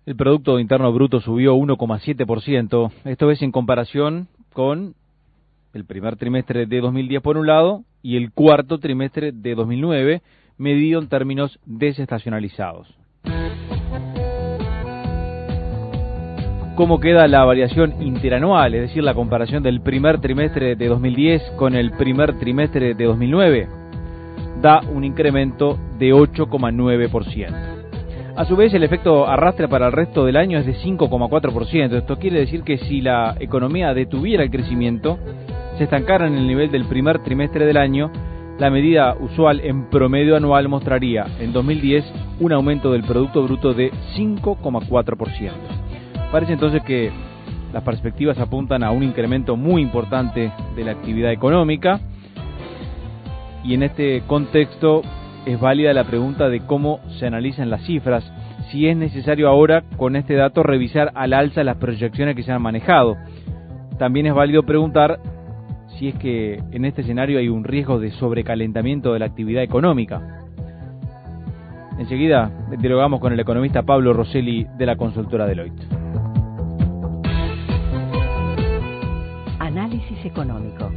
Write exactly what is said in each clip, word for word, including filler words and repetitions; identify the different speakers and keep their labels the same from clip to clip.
Speaker 1: El Producto Interno Bruto subió uno coma siete por ciento, esto es en comparación con el primer trimestre de dos mil diez por un lado y el cuarto trimestre de dos mil nueve, medido en términos desestacionalizados. ¿Cómo queda la variación interanual, es decir, la comparación del primer trimestre de dos mil diez con el primer trimestre de dos mil nueve? Da un incremento de ocho coma nueve por ciento. A su vez, el efecto arrastre para el resto del año es de cinco coma cuatro por ciento. Esto quiere decir que si la economía detuviera el crecimiento, se estancara en el nivel del primer trimestre del año, la medida usual en promedio anual mostraría en dos mil diez un aumento del Producto Bruto de cinco coma cuatro por ciento. Parece entonces que las perspectivas apuntan a un incremento muy importante de la actividad económica, y en este contexto es válida la pregunta de cómo se analizan las cifras, si es necesario ahora con este dato revisar al alza las proyecciones que se han manejado. También es válido preguntar si es que en este escenario hay un riesgo de sobrecalentamiento de la actividad económica. Enseguida dialogamos con el economista Pablo Rosselli de la consultora Deloitte.
Speaker 2: Análisis económico.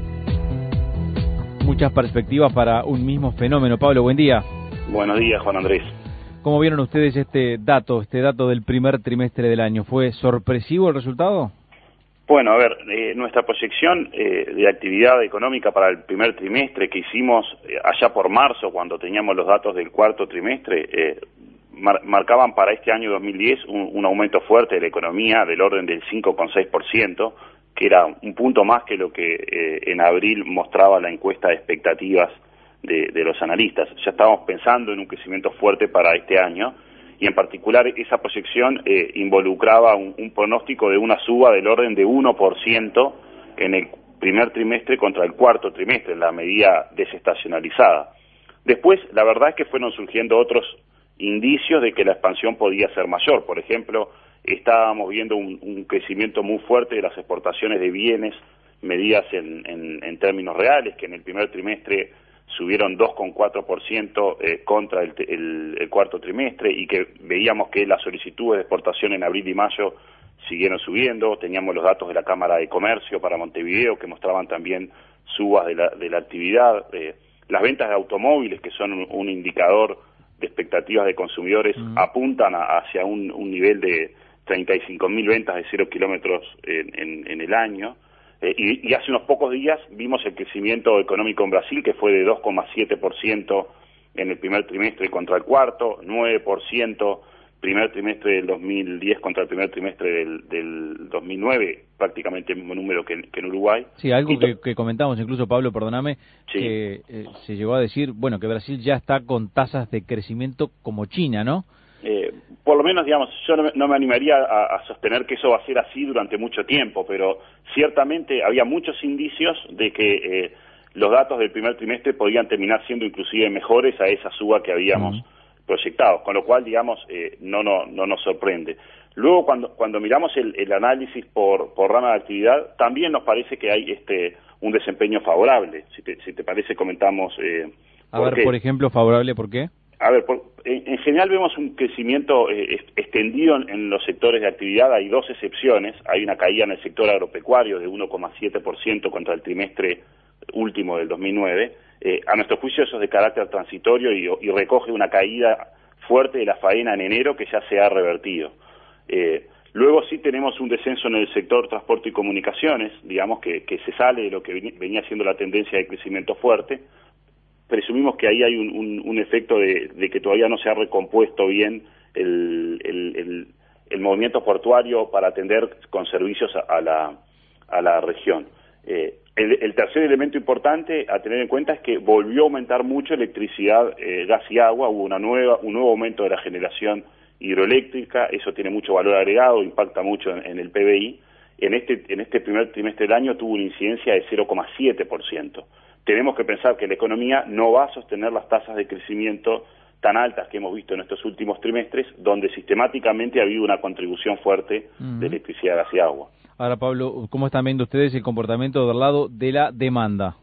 Speaker 1: Muchas perspectivas para un mismo fenómeno. Pablo, buen día.
Speaker 3: Buenos días, Juan Andrés.
Speaker 1: ¿Cómo vieron ustedes este dato, este dato del primer trimestre del año? ¿Fue sorpresivo el resultado?
Speaker 3: Bueno, a ver, eh, nuestra proyección eh, de actividad económica para el primer trimestre que hicimos eh, allá por marzo, cuando teníamos los datos del cuarto trimestre, eh, mar marcaban para este año dos mil diez un, un aumento fuerte de la economía del orden del cinco coma seis por ciento, que era un punto más que lo que eh, en abril mostraba la encuesta de expectativas de, de los analistas. Ya estábamos pensando en un crecimiento fuerte para este año, y en particular esa proyección eh, involucraba un, un pronóstico de una suba del orden de uno por ciento en el primer trimestre contra el cuarto trimestre, en la medida desestacionalizada. Después, la verdad es que fueron surgiendo otros indicios de que la expansión podía ser mayor. Por ejemplo, estábamos viendo un, un crecimiento muy fuerte de las exportaciones de bienes medidas en, en, en términos reales, que en el primer trimestre subieron dos coma cuatro por ciento eh, contra el, el, el cuarto trimestre, y que veíamos que las solicitudes de exportación en abril y mayo siguieron subiendo. Teníamos los datos de la Cámara de Comercio para Montevideo que mostraban también subas de la, de la actividad. Eh, las ventas de automóviles, que son un, un indicador de expectativas de consumidores, uh-huh. apuntan a, hacia un, un nivel de treinta y cinco mil ventas de cero kilómetros en, en, en el año. Eh, y, y hace unos pocos días vimos el crecimiento económico en Brasil, que fue de dos coma siete por ciento en el primer trimestre contra el cuarto, nueve por ciento primer trimestre del dos mil diez contra el primer trimestre del, del dos mil nueve, prácticamente el mismo número que, que en Uruguay.
Speaker 1: Sí, algo que, que comentamos incluso, Pablo, perdóname,
Speaker 3: sí.
Speaker 1: que eh, se llegó a decir, bueno, que Brasil ya está con tasas de crecimiento como China, ¿no?
Speaker 3: Eh, por lo menos, digamos, yo no me, no me animaría a, a sostener que eso va a ser así durante mucho tiempo, pero ciertamente había muchos indicios de que eh, los datos del primer trimestre podían terminar siendo inclusive mejores a esa suba que habíamos uh-huh. proyectado, con lo cual, digamos, eh, no, no, no nos sorprende. Luego, cuando, cuando miramos el, el análisis por, por rama de actividad, también nos parece que hay este un desempeño favorable. Si te, si te parece, comentamos eh,
Speaker 1: A ver, qué. por ejemplo, favorable, ¿por qué?
Speaker 3: A ver, por, en, en general vemos un crecimiento eh, extendido en, en los sectores de actividad. Hay dos excepciones. Hay una caída en el sector agropecuario de uno coma siete por ciento contra el trimestre último del dos mil nueve. Eh, a nuestro juicio eso es de carácter transitorio y, y recoge una caída fuerte de la faena en enero que ya se ha revertido. Eh, luego sí tenemos un descenso en el sector transporte y comunicaciones, digamos que, que se sale de lo que venía siendo la tendencia de crecimiento fuerte. Presumimos que ahí hay un, un, un efecto de, de que todavía no se ha recompuesto bien el, el, el, el movimiento portuario para atender con servicios a, a, la, a la región. Eh, el, el tercer elemento importante a tener en cuenta es que volvió a aumentar mucho electricidad, eh, gas y agua. Hubo una nueva, un nuevo aumento de la generación hidroeléctrica. Eso tiene mucho valor agregado, impacta mucho en, en el P B I. En este, en este primer trimestre del año tuvo una incidencia de cero coma siete por ciento. Tenemos que pensar que la economía no va a sostener las tasas de crecimiento tan altas que hemos visto en estos últimos trimestres, donde sistemáticamente ha habido una contribución fuerte uh-huh. de electricidad, gas y agua.
Speaker 1: Ahora, Pablo, ¿cómo están viendo ustedes el comportamiento del lado de la demanda?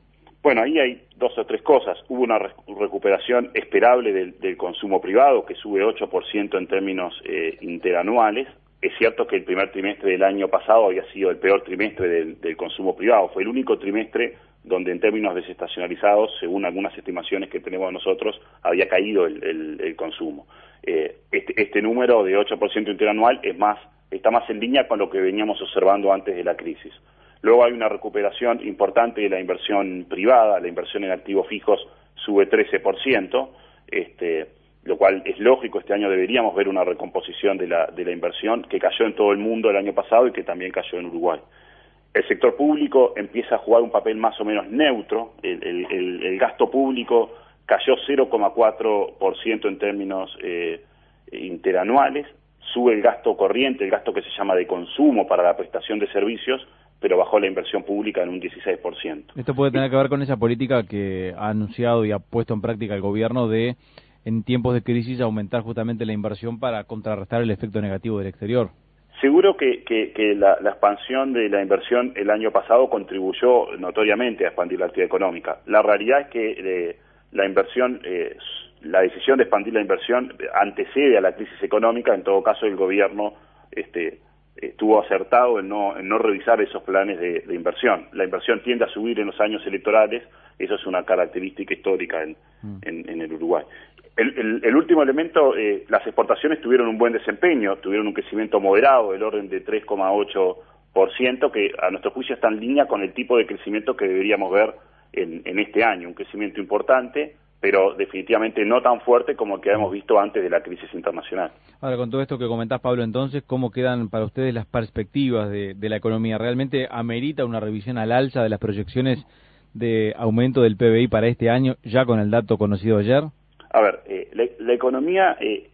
Speaker 3: Bueno, ahí hay dos o tres cosas. Hubo una re recuperación esperable del, del consumo privado, que sube ocho por ciento en términos eh, interanuales. Es cierto que el primer trimestre del año pasado había sido el peor trimestre del, del consumo privado. Fue el único trimestre donde en términos desestacionalizados, según algunas estimaciones que tenemos nosotros, había caído el, el, el consumo. Eh, este, este número de ocho por ciento interanual es más, está más en línea con lo que veníamos observando antes de la crisis. Luego hay una recuperación importante de la inversión privada, la inversión en activos fijos sube trece por ciento, este, lo cual es lógico. Este año deberíamos ver una recomposición de la, de la inversión que cayó en todo el mundo el año pasado y que también cayó en Uruguay. El sector público empieza a jugar un papel más o menos neutro. El, el, el, el gasto público cayó cero coma cuatro por ciento en términos eh, interanuales, sube el gasto corriente, el gasto que se llama de consumo para la prestación de servicios, pero bajó la inversión pública en un dieciséis por ciento.
Speaker 1: Esto puede tener que ver con esa política que ha anunciado y ha puesto en práctica el gobierno de, en tiempos de crisis, aumentar justamente la inversión para contrarrestar el efecto negativo del exterior.
Speaker 3: Seguro que, que, que la, la expansión de la inversión el año pasado contribuyó notoriamente a expandir la actividad económica. La realidad es que eh, la inversión, eh, la decisión de expandir la inversión antecede a la crisis económica. En todo caso, el gobierno este, estuvo acertado en no, en no revisar esos planes de, de inversión. La inversión tiende a subir en los años electorales, eso es una característica histórica en, mm. en, en el Uruguay. El, el, el último elemento, eh, las exportaciones tuvieron un buen desempeño, tuvieron un crecimiento moderado del orden de tres coma ocho por ciento, que a nuestro juicio está en línea con el tipo de crecimiento que deberíamos ver en, en este año, un crecimiento importante, pero definitivamente no tan fuerte como el que habíamos visto antes de la crisis internacional.
Speaker 1: Ahora, con todo esto que comentás, Pablo, entonces, ¿cómo quedan para ustedes las perspectivas de, de la economía? ¿Realmente amerita una revisión al alza de las proyecciones de aumento del P B I para este año, ya con el dato conocido ayer?
Speaker 3: A ver, eh, la, la economía eh,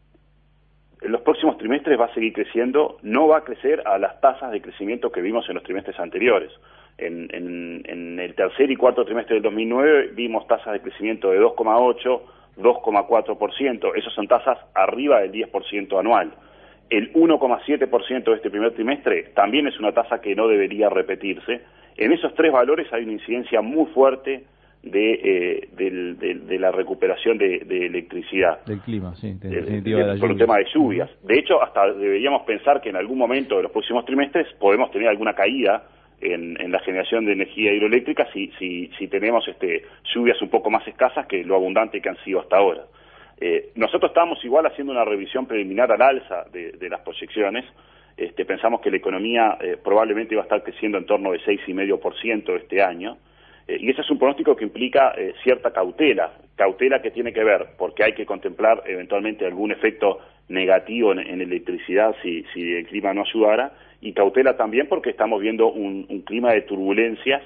Speaker 3: en los próximos trimestres va a seguir creciendo, no va a crecer a las tasas de crecimiento que vimos en los trimestres anteriores. En, en, en el tercer y cuarto trimestre del dos mil nueve vimos tasas de crecimiento de dos coma ocho, dos coma cuatro por ciento, esas son tasas arriba del diez por ciento anual. El uno coma siete por ciento de este primer trimestre también es una tasa que no debería repetirse. En esos tres valores hay una incidencia muy fuerte de, eh, del, de, de la recuperación de, de electricidad.
Speaker 1: Del clima, sí. De,
Speaker 3: de,
Speaker 1: de,
Speaker 3: de, de por un tema de lluvias. De hecho, hasta deberíamos pensar que en algún momento de los próximos trimestres podemos tener alguna caída en, en la generación de energía hidroeléctrica si, si, si tenemos este, lluvias un poco más escasas que lo abundante que han sido hasta ahora. Eh, nosotros estamos igual haciendo una revisión preliminar al alza de, de las proyecciones. Este, pensamos que la economía eh, probablemente va a estar creciendo en torno de seis coma cinco por ciento este año. Eh, y ese es un pronóstico que implica eh, cierta cautela, cautela que tiene que ver porque hay que contemplar eventualmente algún efecto negativo en, en electricidad si, si el clima no ayudara, y cautela también porque estamos viendo un, un clima de turbulencias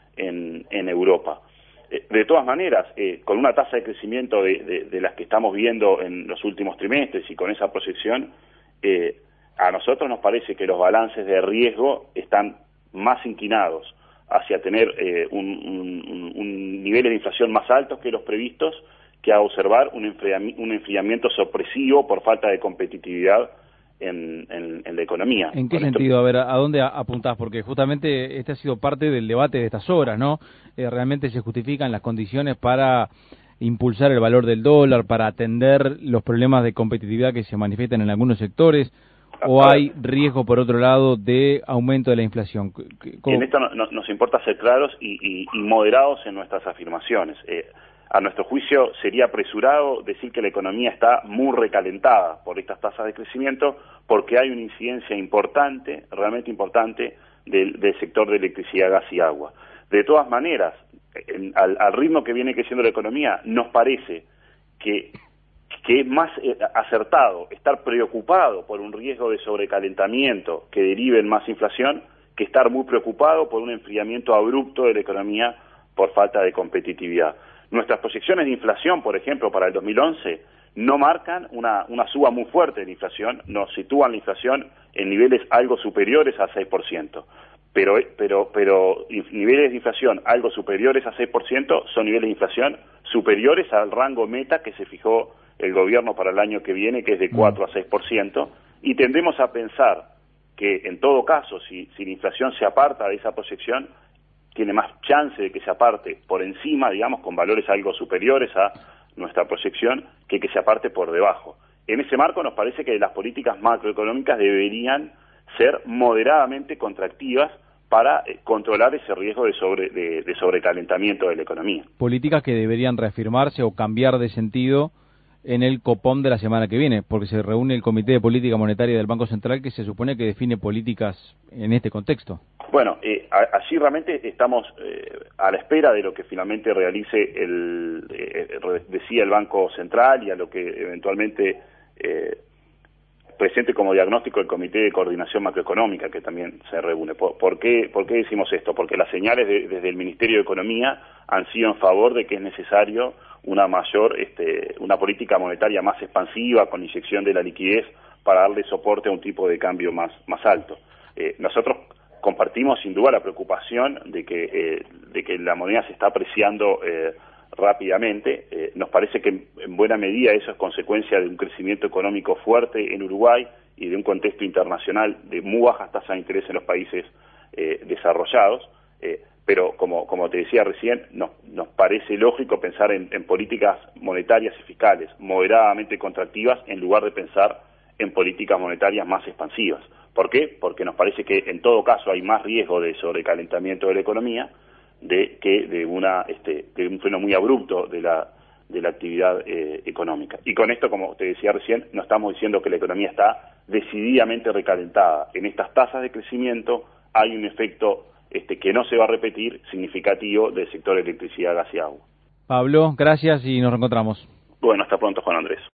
Speaker 3: en, en Europa. Eh, de todas maneras, eh, con una tasa de crecimiento de, de, de las que estamos viendo en los últimos trimestres y con esa proyección, eh, a nosotros nos parece que los balances de riesgo están más inclinados hacia tener eh, un, un, un nivel de inflación más altos que los previstos, que a observar un enfriamiento, un enfriamiento sorpresivo por falta de competitividad en, en, en la economía.
Speaker 1: ¿En qué
Speaker 3: Con
Speaker 1: sentido?
Speaker 3: esto...
Speaker 1: A ver, ¿a dónde apuntás? Porque justamente este ha sido parte del debate de estas horas, ¿no? Eh, ¿Realmente se justifican las condiciones para impulsar el valor del dólar, para atender los problemas de competitividad que se manifiestan en algunos sectores? ¿O hay riesgo, por otro lado, de aumento de la inflación?
Speaker 3: En esto no, no, nos importa ser claros y, y, y moderados en nuestras afirmaciones. Eh, a nuestro juicio sería apresurado decir que la economía está muy recalentada por estas tasas de crecimiento, porque hay una incidencia importante, realmente importante, del, del sector de electricidad, gas y agua. De todas maneras, en, al, al ritmo que viene creciendo la economía, nos parece que que es más eh, acertado estar preocupado por un riesgo de sobrecalentamiento que derive en más inflación que estar muy preocupado por un enfriamiento abrupto de la economía por falta de competitividad. Nuestras proyecciones de inflación, por ejemplo, para el dos mil once, no marcan una, una suba muy fuerte de la inflación, nos sitúan la inflación en niveles algo superiores al seis por ciento. Pero, pero, pero niveles de inflación algo superiores a seis por ciento son niveles de inflación superiores al rango meta que se fijó el gobierno para el año que viene, que es de cuatro a seis por ciento, y tendemos a pensar que, en todo caso, si, si la inflación se aparta de esa proyección, tiene más chance de que se aparte por encima, digamos, con valores algo superiores a nuestra proyección, que que se aparte por debajo. En ese marco nos parece que las políticas macroeconómicas deberían ser moderadamente contractivas para eh, controlar ese riesgo de, sobre, de, de sobrecalentamiento de la economía.
Speaker 1: Políticas que deberían reafirmarse o cambiar de sentido en el Copom de la semana que viene, porque se reúne el Comité de Política Monetaria del Banco Central, que se supone que define políticas en este contexto.
Speaker 3: Bueno, eh, a, allí realmente estamos eh, a la espera de lo que finalmente realice el, eh, decía el Banco Central y a lo que eventualmente eh, presente como diagnóstico el Comité de Coordinación Macroeconómica, que también se reúne. ¿Por, por, qué, ¿Por qué decimos esto? Porque las señales de, desde el Ministerio de Economía han sido en favor de que es necesario una mayor, este, una política monetaria más expansiva, con inyección de la liquidez, para darle soporte a un tipo de cambio más, más alto. Eh, nosotros compartimos sin duda la preocupación de que, eh, de que la moneda se está apreciando eh, rápidamente. Eh, nos parece que en, en buena medida eso es consecuencia de un crecimiento económico fuerte en Uruguay y de un contexto internacional de muy bajas tasas de interés en los países eh, desarrollados. Eh, pero como, como te decía recién, nos, nos parece lógico pensar en, en políticas monetarias y fiscales moderadamente contractivas en lugar de pensar en políticas monetarias más expansivas. ¿Por qué? Porque nos parece que en todo caso hay más riesgo de sobrecalentamiento de la economía de que de una este, de un freno muy abrupto de la de la actividad eh, económica. Y con esto, como te decía recién, no estamos diciendo que la economía está decididamente recalentada. En estas tasas de crecimiento hay un efecto este, que no se va a repetir significativo del sector electricidad, gas y agua.
Speaker 1: Pablo, gracias y nos reencontramos.
Speaker 3: Bueno, hasta pronto, Juan Andrés.